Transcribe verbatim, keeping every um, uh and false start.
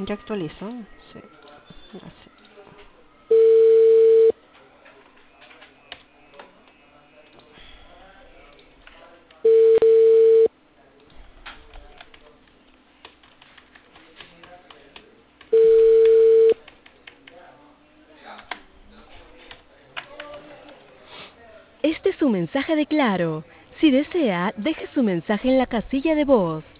Ya actualizó. Sí. Así. Este es su mensaje de Claro. Si desea, deje su mensaje en la casilla de voz.